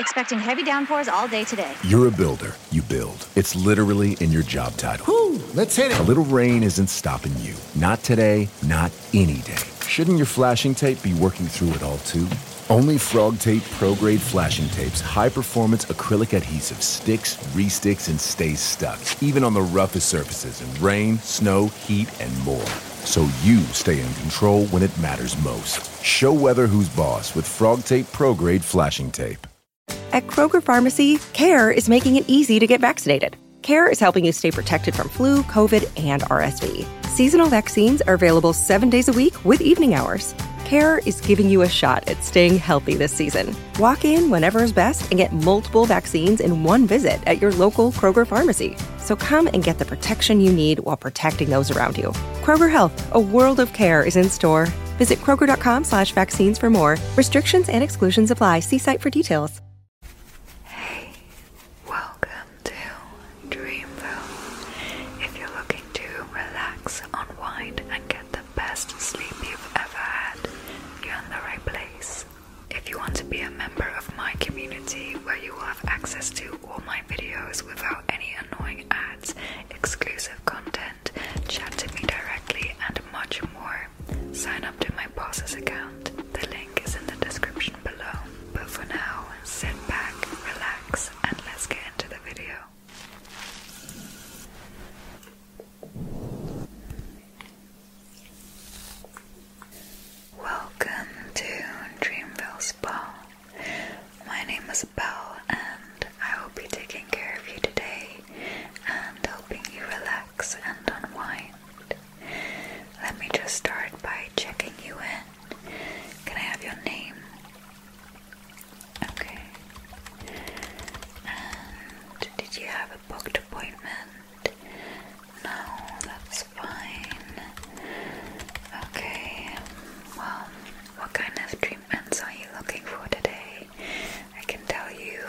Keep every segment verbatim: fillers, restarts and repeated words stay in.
Expecting heavy downpours all day today. You're a builder. You build. It's literally in your job title. Whew, let's hit it. A little rain isn't stopping you. Not today, not any day. Shouldn't your flashing tape be working through it all too? Only Frog Tape Pro-Grade Flashing Tape's high-performance acrylic adhesive sticks, re-sticks, and stays stuck, even on the roughest surfaces in rain, snow, heat, and more. So you stay in control when it matters most. Show weather who's boss with Frog Tape Pro-Grade Flashing Tape. At Kroger Pharmacy, CARE is making it easy to get vaccinated. CARE is helping you stay protected from flu, COVID, and R S V. Seasonal vaccines are available seven days a week with evening hours. CARE is giving you a shot at staying healthy this season. Walk in whenever is best and get multiple vaccines in one visit at your local Kroger Pharmacy. So come and get the protection you need while protecting those around you. Kroger Health, a world of care is in store. Visit Kroger.com slash vaccines for more. Restrictions and exclusions apply. See site for details. Hey, welcome to Dreamville. If you're looking to relax, unwind, and get the best sleep you've ever had, you're in the right place. If you want to be a member of my community where you will have access to all my videos without any annoying ads, exclusive content, chat to me directly, and much more, sign up to my boss's account. The link is in the description below. But for now, sit back, relax, and let's get into the video. Welcome to Dreamville Spa. My name is Belle, and I will be taking care of you today and helping you relax and unwind. Let me just start by checking you in. Can I have your name? Okay. And did you have a booked appointment? No, that's fine. Okay. Well, what kind of treatments are you looking for today? I can tell you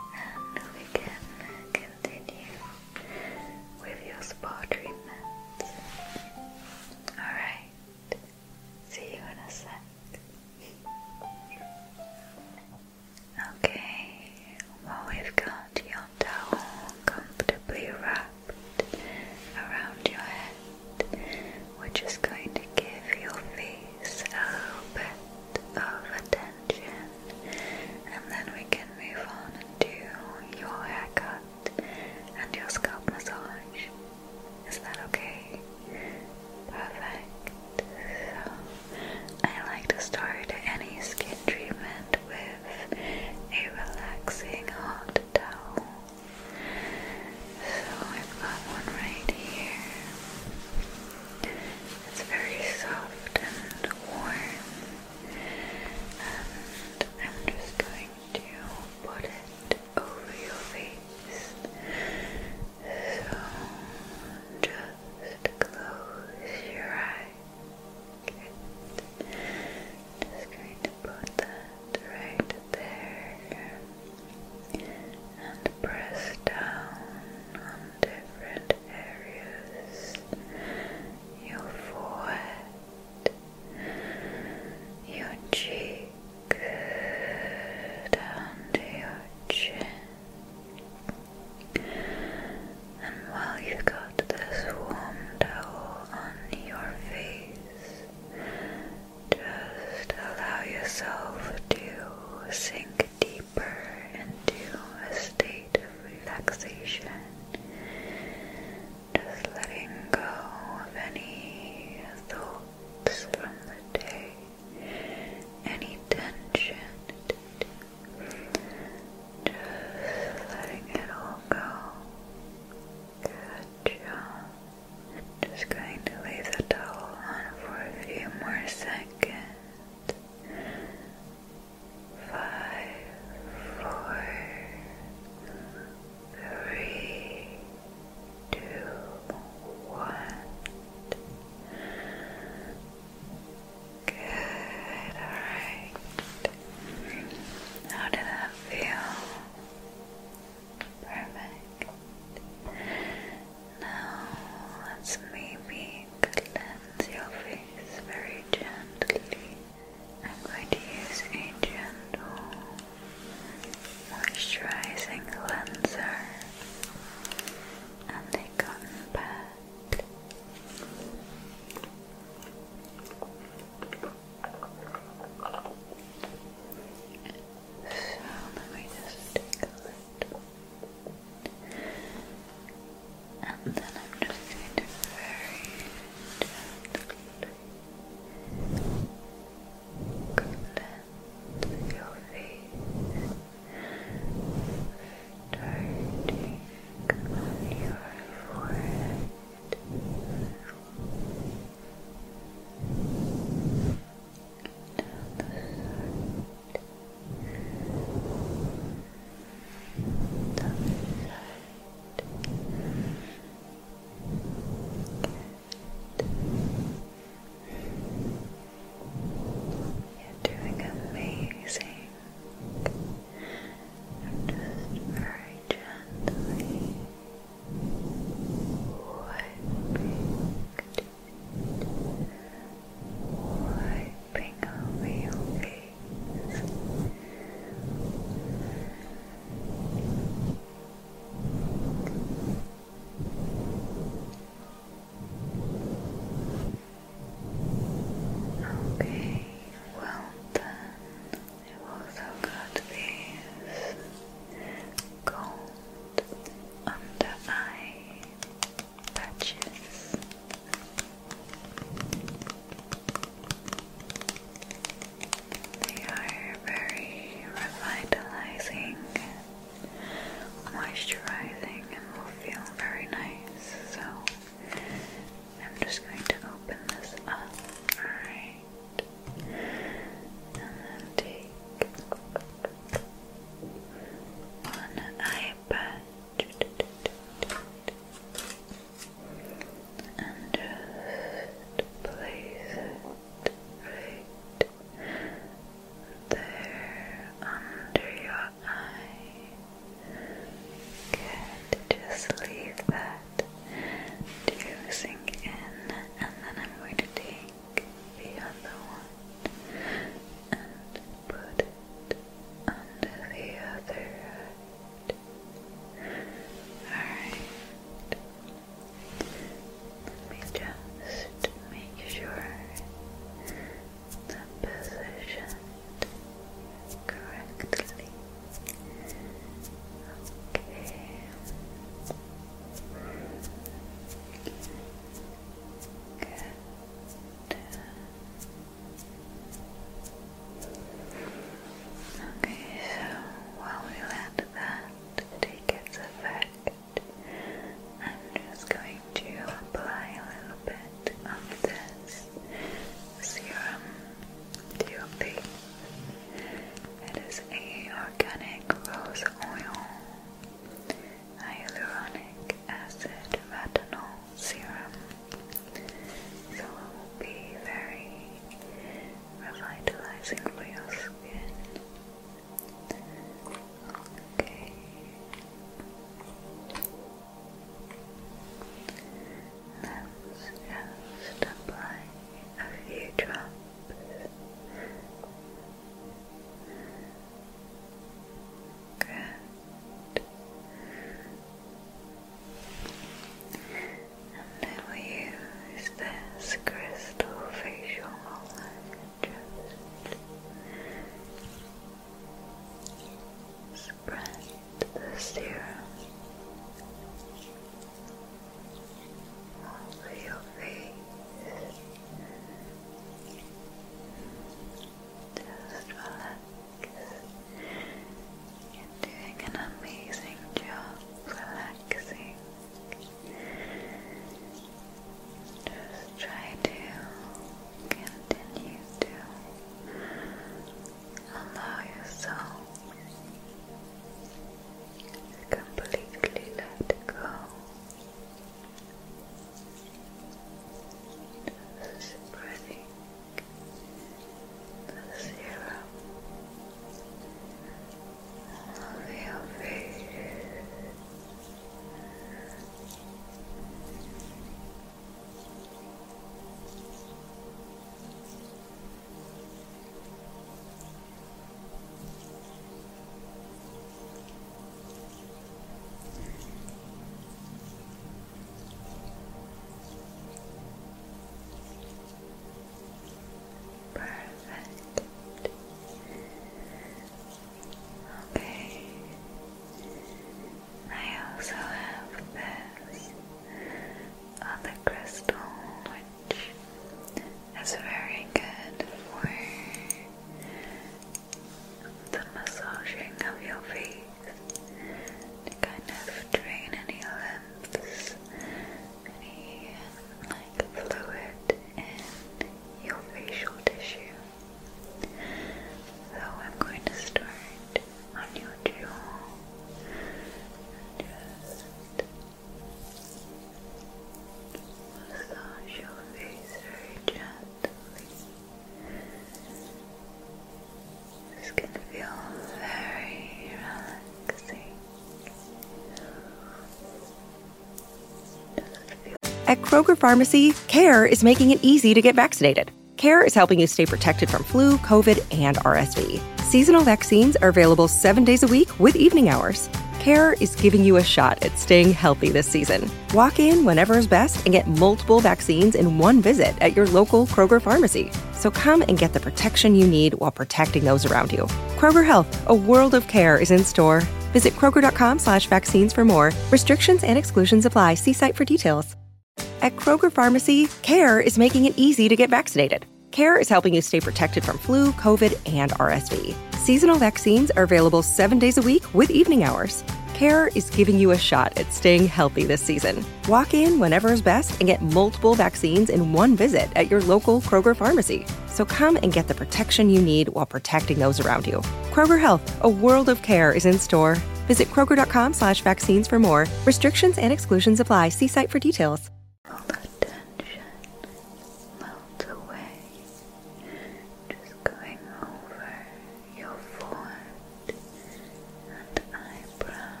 At Kroger Pharmacy, CARE is making it easy to get vaccinated. CARE is helping you stay protected from flu, COVID, and R S V. Seasonal vaccines are available seven days a week with evening hours. CARE is giving you a shot at staying healthy this season. Walk in whenever is best and get multiple vaccines in one visit at your local Kroger pharmacy. So come and get the protection you need while protecting those around you. Kroger Health, a world of care is in store. Visit Kroger.com slash vaccines for more. Restrictions and exclusions apply. See site for details. At Kroger Pharmacy, CARE is making it easy to get vaccinated. CARE is helping you stay protected from flu, COVID, and R S V. Seasonal vaccines are available seven days a week with evening hours. CARE is giving you a shot at staying healthy this season. Walk in whenever is best and get multiple vaccines in one visit at your local Kroger pharmacy. So come and get the protection you need while protecting those around you. Kroger Health, a world of care is in store. Visit Kroger.com slash vaccines for more. Restrictions and exclusions apply. See site for details. All the tension melt away, just going over your forehead and eyebrows.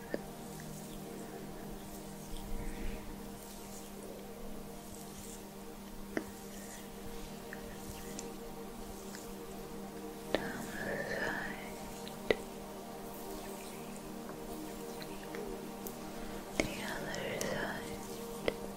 Down the side, the other side.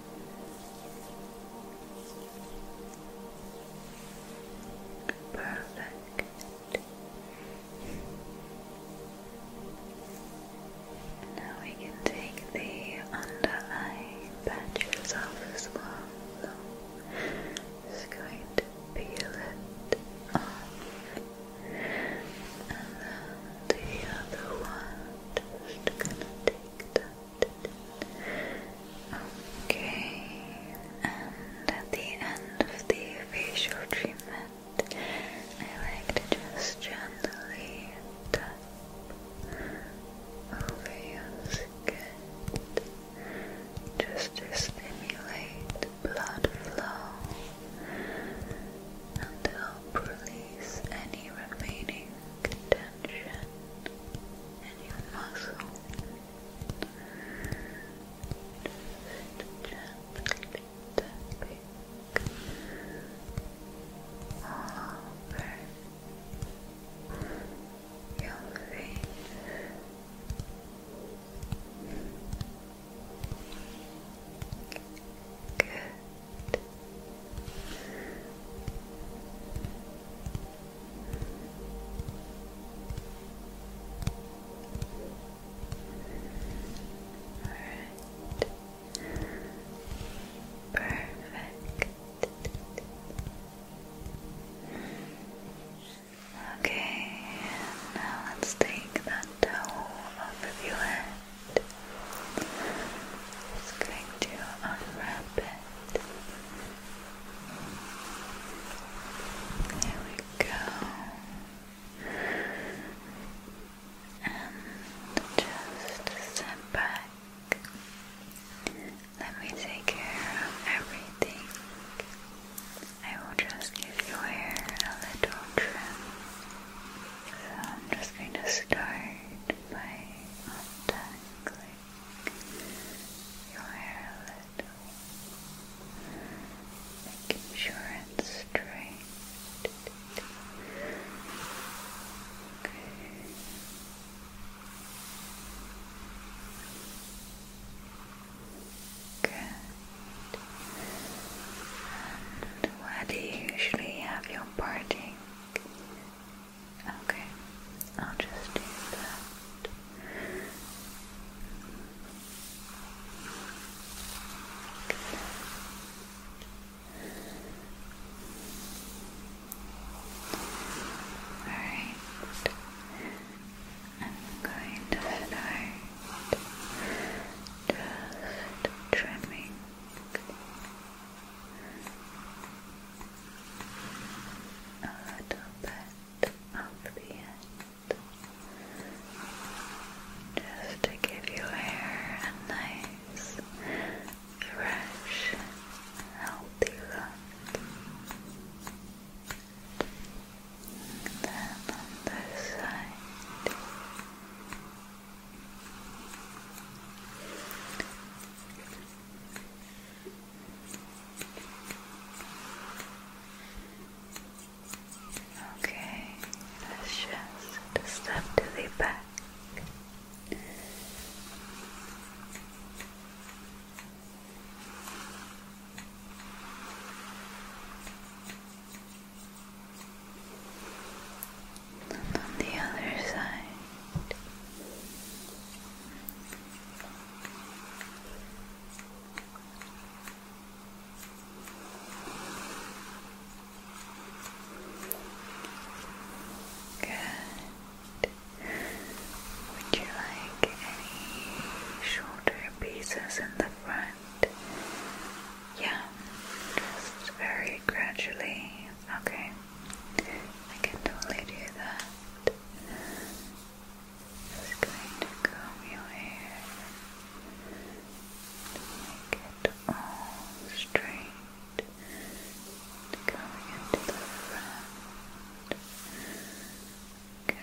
very gradually. Okay, I can totally do that. Just going to comb your hair to make it all straight, coming into the front. Good.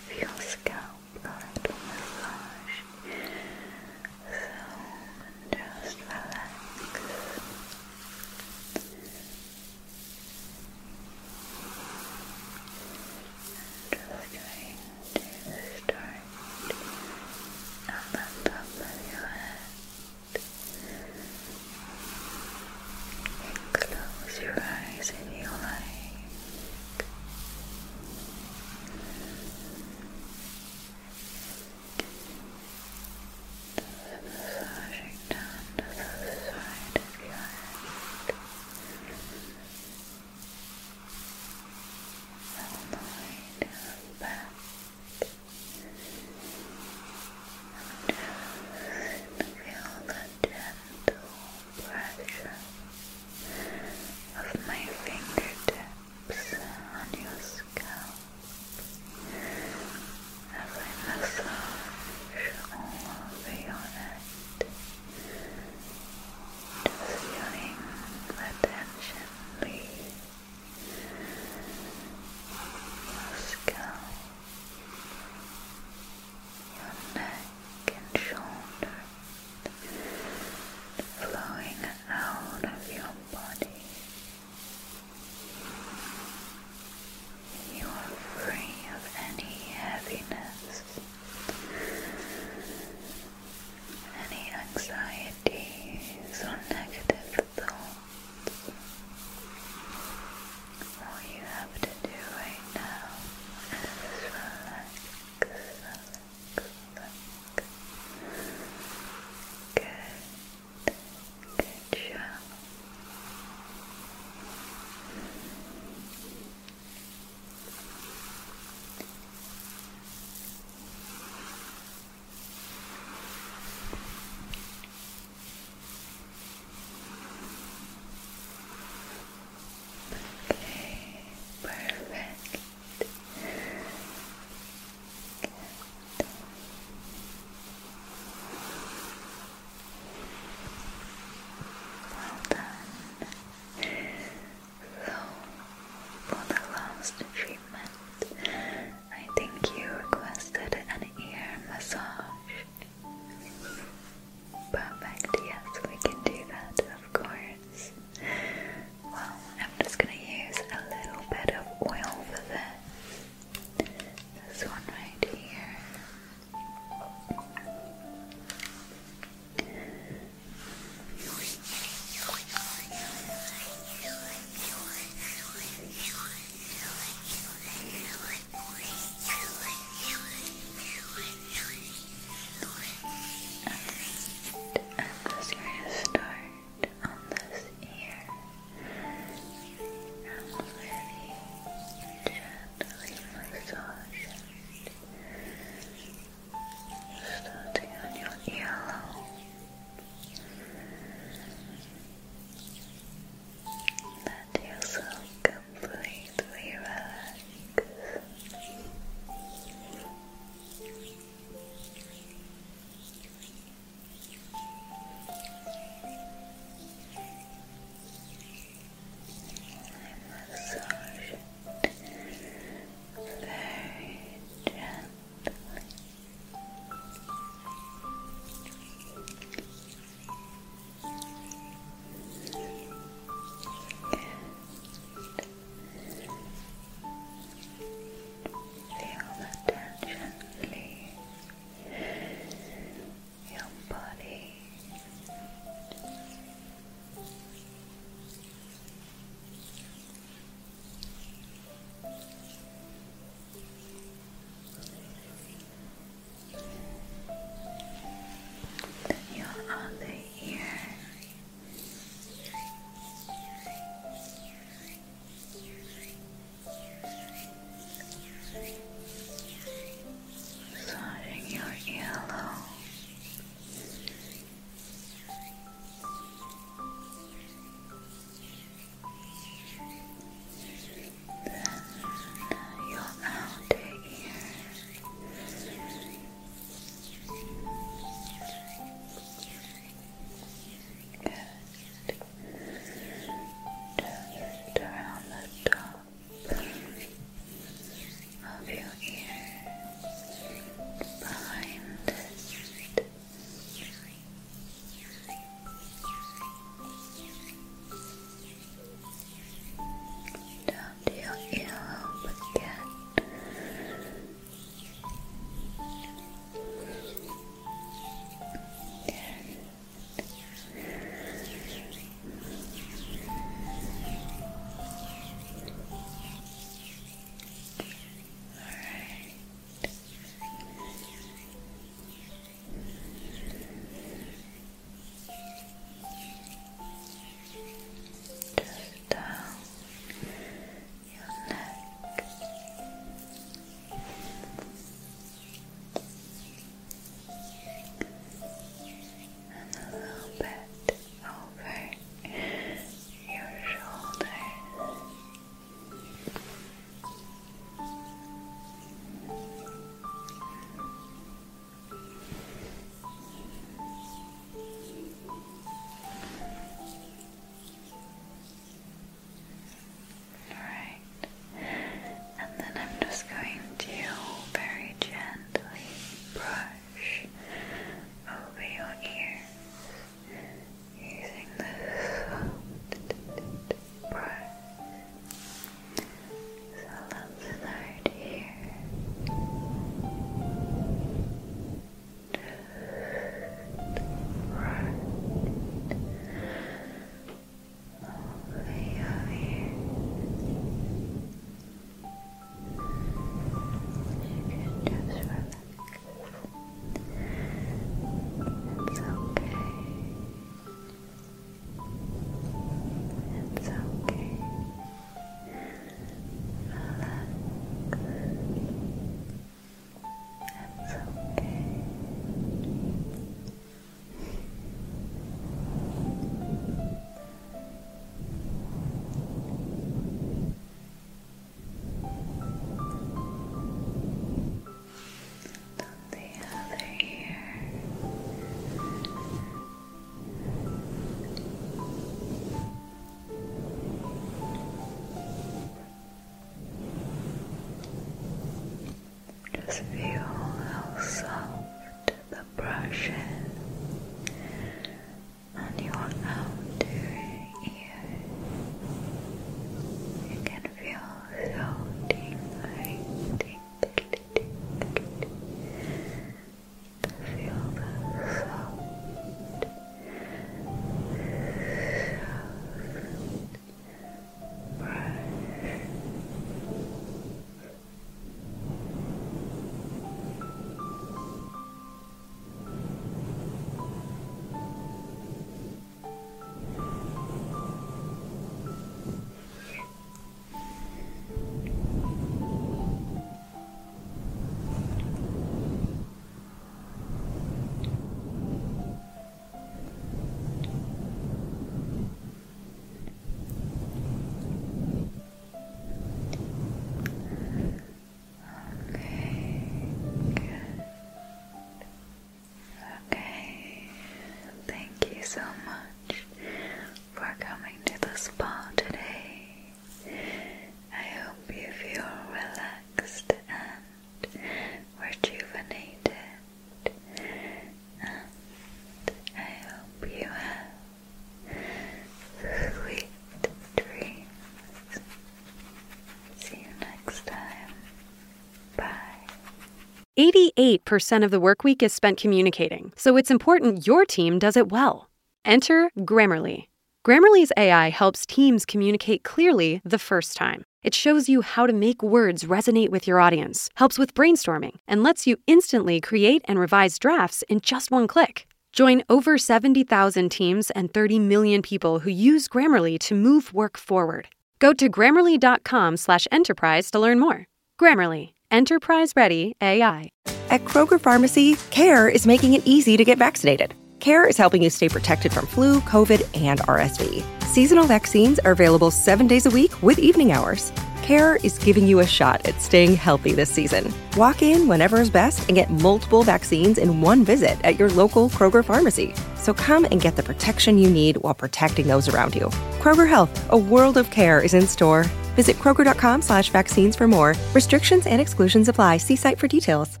eighty-eight percent of the work week is spent communicating, so it's important your team does it well. Enter Grammarly. Grammarly's A I helps teams communicate clearly the first time. It shows you how to make words resonate with your audience, helps with brainstorming, and lets you instantly create and revise drafts in just one click. Join over seventy thousand teams and thirty million people who use Grammarly to move work forward. Go to grammarly.com slash enterprise to learn more. Grammarly, enterprise-ready A I. At Kroger Pharmacy, CARE is making it easy to get vaccinated. CARE is helping you stay protected from flu, COVID, and R S V. Seasonal vaccines are available seven days a week with evening hours. CARE is giving you a shot at staying healthy this season. Walk in whenever is best and get multiple vaccines in one visit at your local Kroger Pharmacy. So come and get the protection you need while protecting those around you. Kroger Health, a world of care is in store. Visit Kroger.com slash vaccines for more. Restrictions and exclusions apply. See site for details.